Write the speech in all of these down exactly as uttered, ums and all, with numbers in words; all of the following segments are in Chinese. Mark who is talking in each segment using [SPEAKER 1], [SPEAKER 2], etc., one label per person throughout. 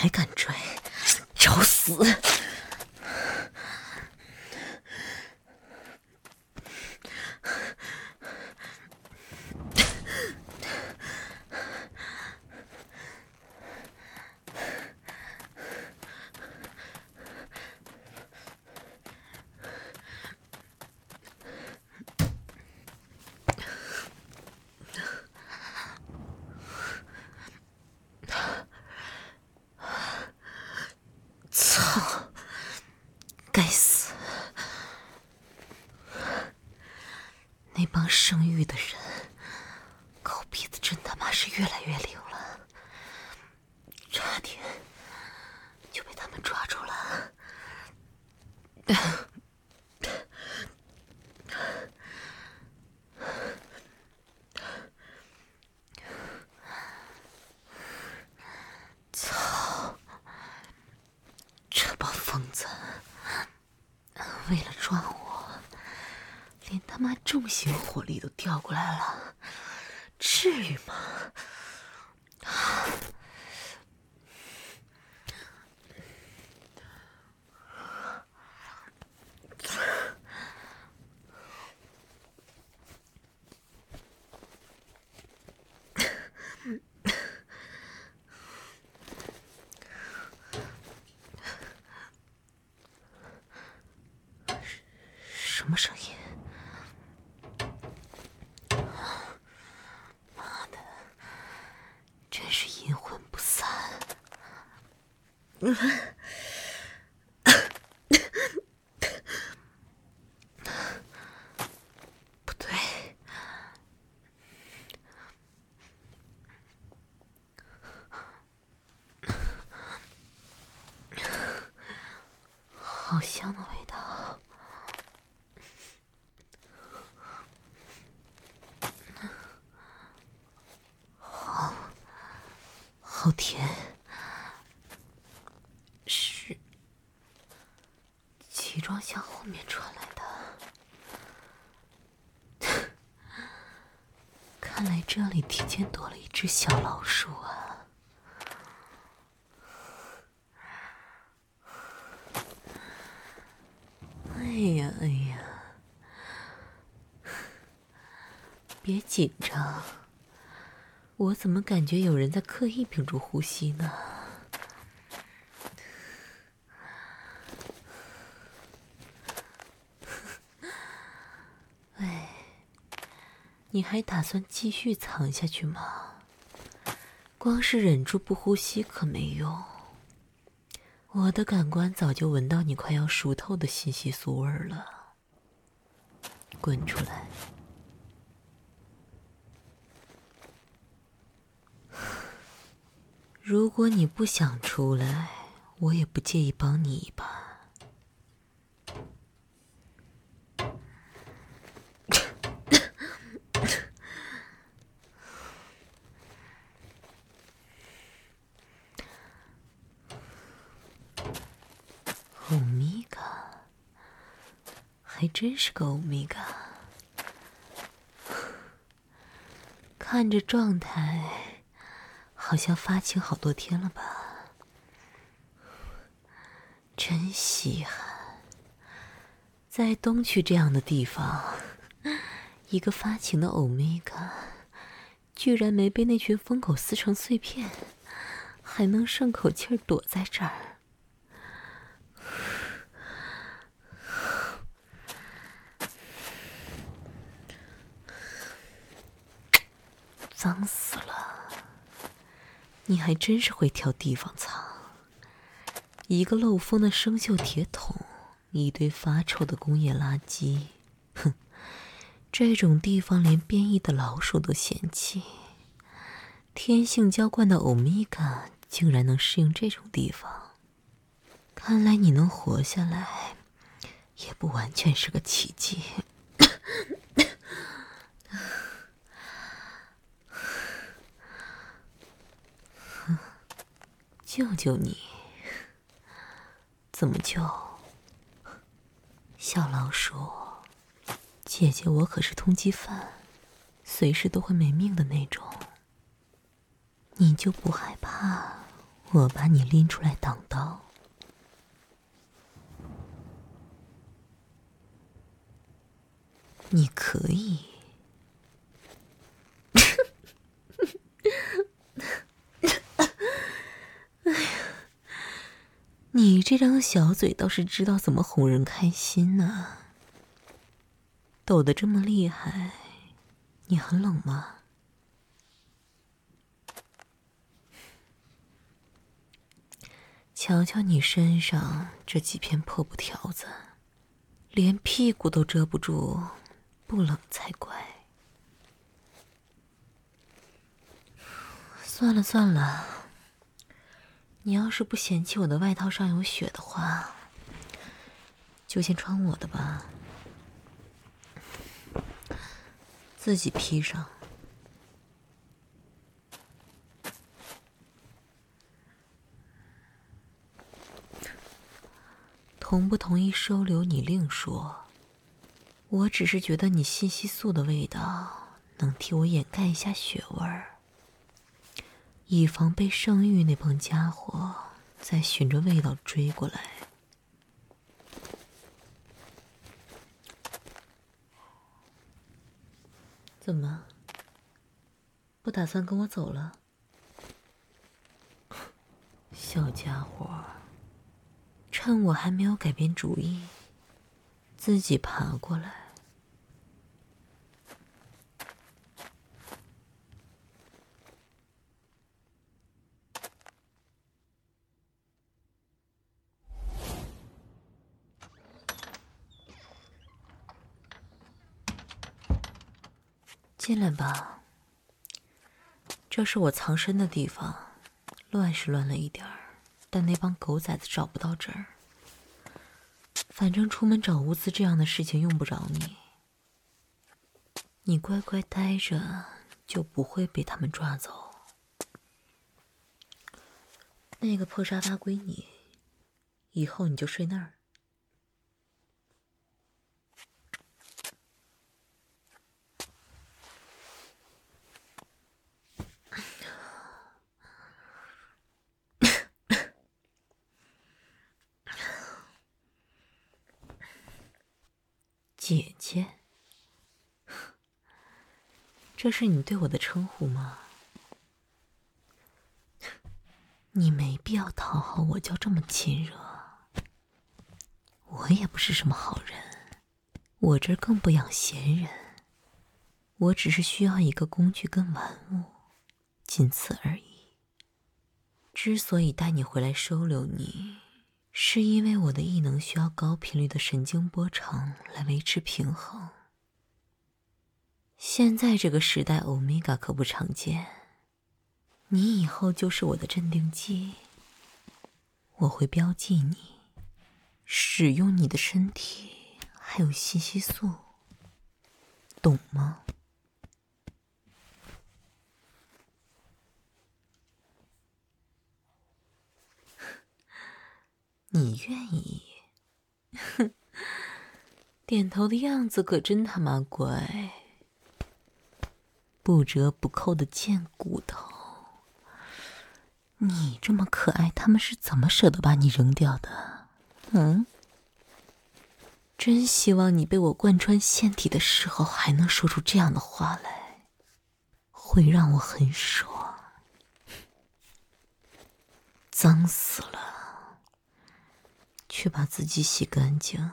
[SPEAKER 1] 还敢追，找死！操！该死！那帮生育的人，狗鼻子真他妈是越来越灵了，差点就被他们抓住了。操！这帮疯子，为了抓我，连他妈重型火力都调过来了，至于吗？什么声音？妈的，真是阴魂不散。不对，好香的味道。好，好甜。是集装箱后面传来的。看来这里提前躲了一只小老鼠啊！哎呀哎呀，别紧张，我怎么感觉有人在刻意屏住呼吸呢？喂，你还打算继续藏下去吗？光是忍住不呼吸可没用，我的感官早就闻到你快要熟透的信息素味儿了。滚出来！如果你不想出来，我也不介意帮你一把。欧米伽，还真是个欧米伽。看这状态，好像发情好多天了吧？真稀罕，在东区这样的地方，一个发情的欧米伽，居然没被那群疯狗撕成碎片，还能顺口气儿躲在这儿。脏死了！你还真是会挑地方藏。一个漏风的生锈铁桶，一堆发臭的工业垃圾，哼，这种地方连变异的老鼠都嫌弃。天性娇惯的欧米伽竟然能适应这种地方，看来你能活下来，也不完全是个奇迹。救救你！怎么救？小老鼠，姐姐我可是通缉犯，随时都会没命的那种。你就不害怕我把你拎出来挡刀。你可以。哎呀，你这张小嘴倒是知道怎么哄人开心呢。抖得这么厉害，你很冷吗？瞧瞧你身上这几片破布条子，连屁股都遮不住，不冷才怪。算了算了，你要是不嫌弃我的外套上有血的话，就先穿我的吧，自己披上。同不同意收留你另说，我只是觉得你信息素的味道能替我掩盖一下血味儿，以防被圣域那帮家伙再循着味道追过来。怎么，不打算跟我走了？小家伙，趁我还没有改变主意，自己爬过来。进来吧，这是我藏身的地方，乱是乱了一点儿，但那帮狗崽子找不到这儿。反正出门找物资这样的事情用不着你，你乖乖待着，就不会被他们抓走。那个破沙发归你，以后你就睡那儿。姐姐，这是你对我的称呼吗？你没必要讨好我叫这么亲热，我也不是什么好人，我这儿更不养闲人，我只是需要一个工具跟玩物，仅此而已。之所以带你回来收留你，是因为我的异能需要高频率的神经波长来维持平衡。现在这个时代，欧米伽可不常见。你以后就是我的镇定剂，我会标记你，使用你的身体，还有信息素，懂吗？你愿意？哼，点头的样子可真他妈乖，不折不扣的贱骨头。你这么可爱，他们是怎么舍得把你扔掉的？嗯？真希望你被我贯穿线体的时候还能说出这样的话来，会让我很爽。脏死了，去把自己洗干净。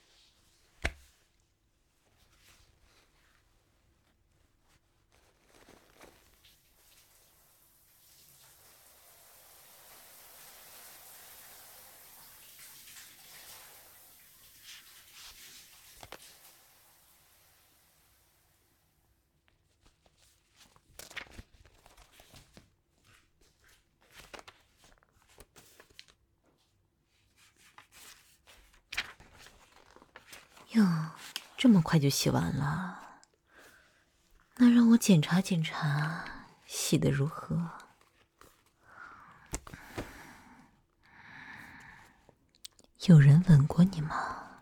[SPEAKER 1] 哟，这么快就洗完了？那让我检查检查，洗得如何？有人吻过你吗？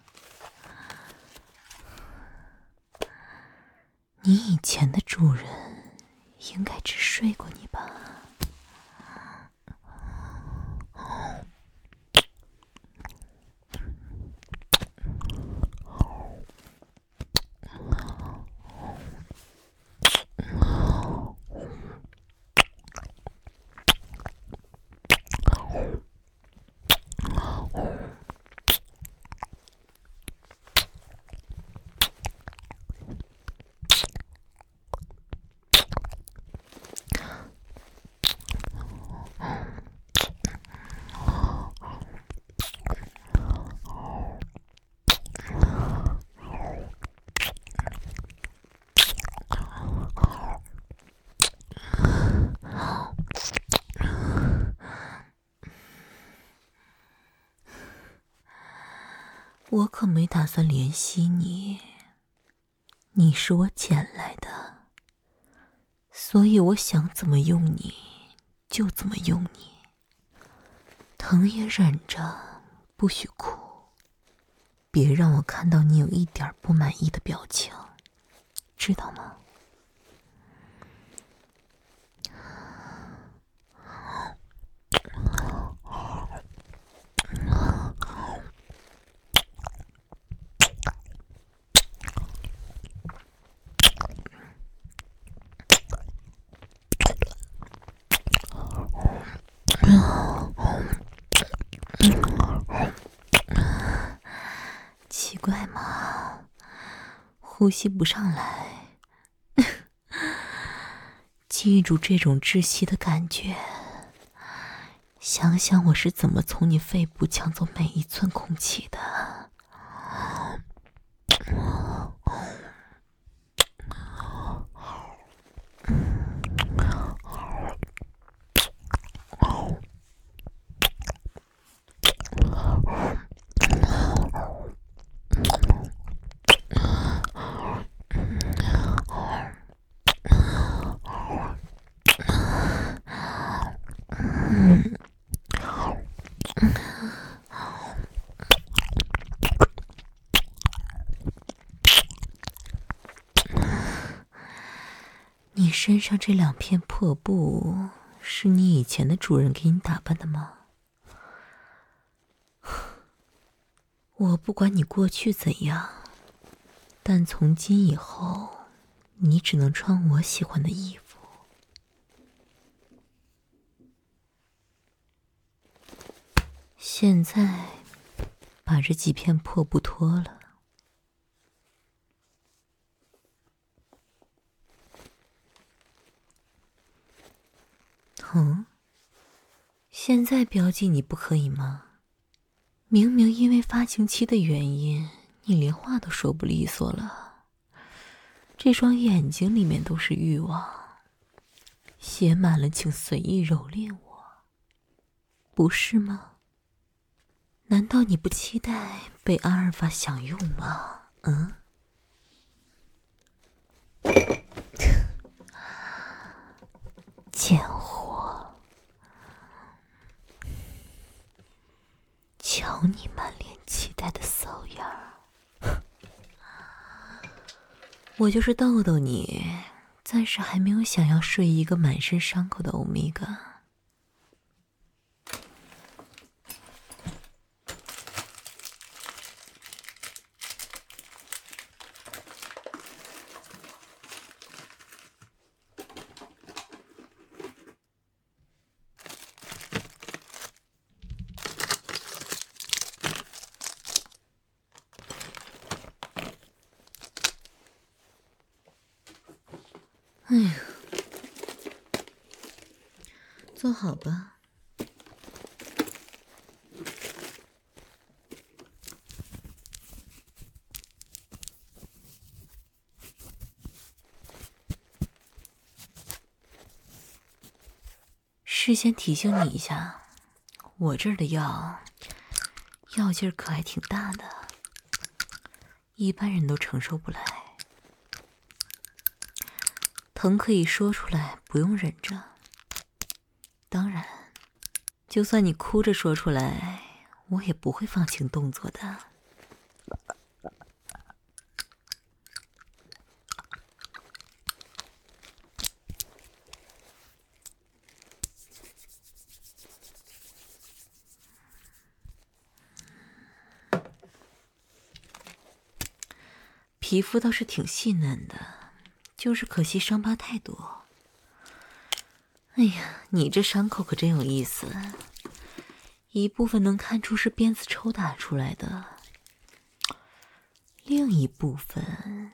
[SPEAKER 1] 你以前的主人应该只睡过你吧？ 我可没打算怜惜你，你是我捡来的，所以我想怎么用你就怎么用你。疼也忍着，不许哭，别让我看到你有一点不满意的表情，知道吗？奇怪吗？呼吸不上来。记住这种窒息的感觉，想想我是怎么从你肺部抢走每一寸空气的。你身上这两片破布是你以前的主人给你打扮的吗？我不管你过去怎样，但从今以后，你只能穿我喜欢的衣服。现在，把这几片破布脱了。嗯，现在标记你不可以吗？明明因为发情期的原因，你连话都说不利索了。这双眼睛里面都是欲望，写满了请随意蹂躏我，不是吗？难道你不期待被阿尔法享用吗？嗯？贱货，瞧你满脸期待的骚样儿。我就是逗逗你，暂时还没有想要睡一个满身伤口的欧米伽。哎呀，坐好吧。事先提醒你一下，我这儿的药，药劲儿可还挺大的，一般人都承受不来。疼可以说出来，不用忍着。当然，就算你哭着说出来，我也不会放轻动作的。皮肤倒是挺细嫩的，就是可惜伤疤太多。哎呀，你这伤口可真有意思，一部分能看出是鞭子抽打出来的，另一部分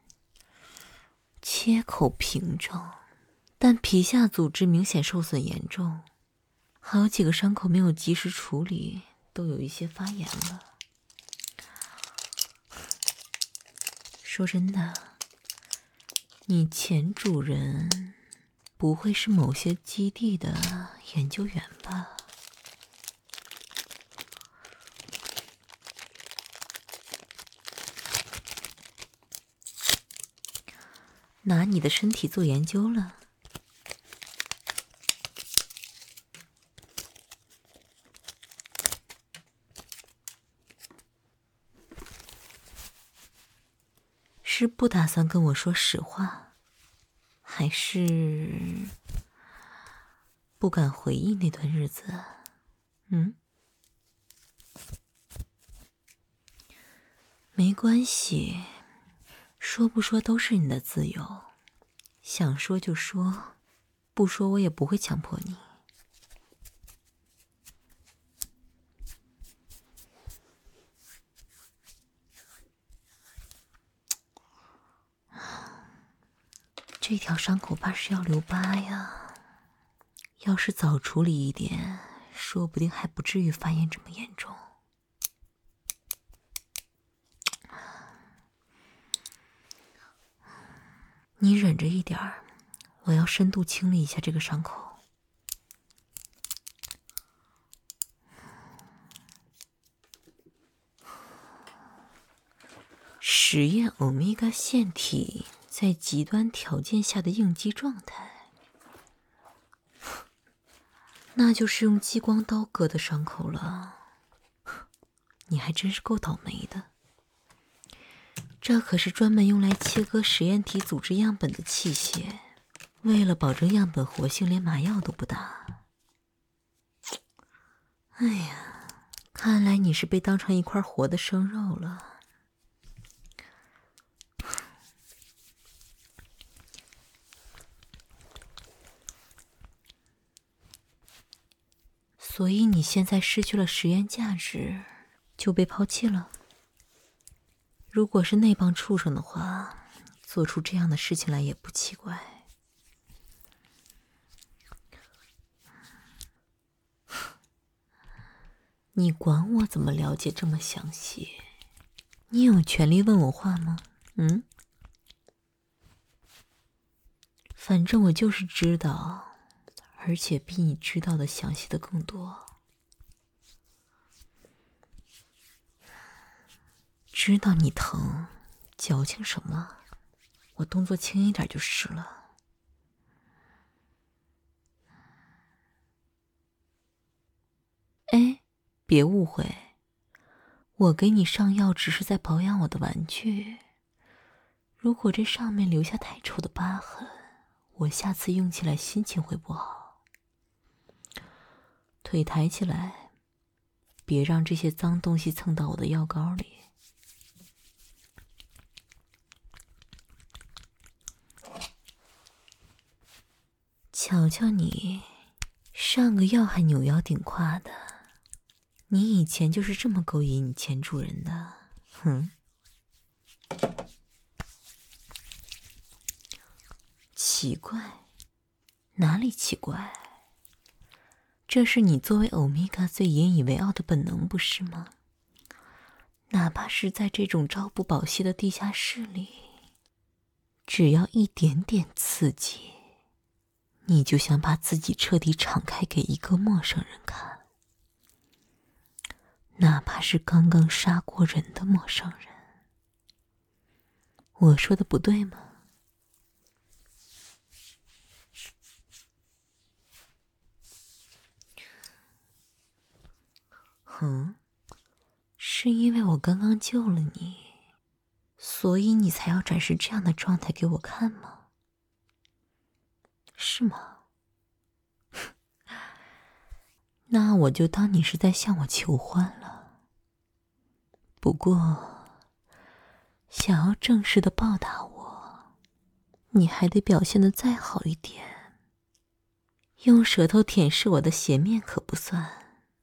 [SPEAKER 1] 切口平整，但皮下组织明显受损严重，还有几个伤口没有及时处理，都有一些发炎了。说真的，你前主人不会是某些基地的研究员吧？ 拿你的身体做研究了？是不打算跟我说实话，还是不敢回忆那段日子？嗯？没关系，说不说都是你的自由，想说就说，不说我也不会强迫你。这条伤口怕是要留疤呀，要是早处理一点，说不定还不至于发炎这么严重。你忍着一点儿，我要深度清理一下这个伤口。实验欧米伽腺体在极端条件下的应激状态，那就是用激光刀割的伤口了。你还真是够倒霉的。这可是专门用来切割实验体组织样本的器械，为了保证样本活性，连麻药都不打。哎呀，看来你是被当成一块活的生肉了。所以你现在失去了实验价值，就被抛弃了？如果是那帮畜生的话，做出这样的事情来也不奇怪。你管我怎么了解这么详细？你有权利问我话吗？嗯？反正我就是知道，而且比你知道的详细的更多。知道你疼，矫情什么？我动作轻一点就是了。哎，别误会，我给你上药只是在保养我的玩具。如果这上面留下太丑的疤痕，我下次用起来心情会不好。腿抬起来，别让这些脏东西蹭到我的药膏里。瞧瞧你，上个药还扭腰顶胯的，你以前就是这么勾引你前主人的，哼。奇怪，哪里奇怪？这是你作为欧米伽最引以为傲的本能，不是吗？哪怕是在这种朝不保夕的地下室里，只要一点点刺激，你就想把自己彻底敞开给一个陌生人看，哪怕是刚刚杀过人的陌生人。我说的不对吗？哼，是因为我刚刚救了你，所以你才要展示这样的状态给我看吗？是吗？那我就当你是在向我求欢了。不过，想要正式的报答我，你还得表现得再好一点。用舌头舔舐我的鞋面可不算。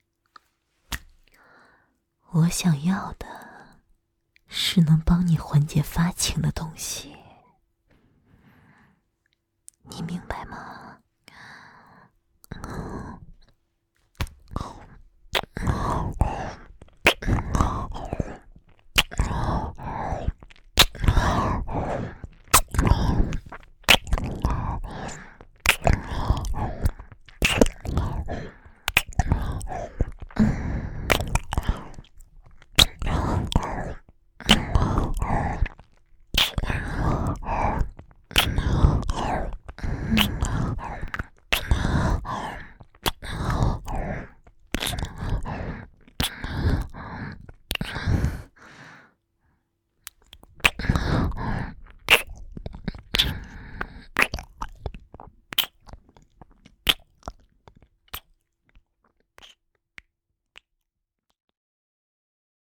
[SPEAKER 1] 我想要的是能帮你缓解发情的东西，你明白吗？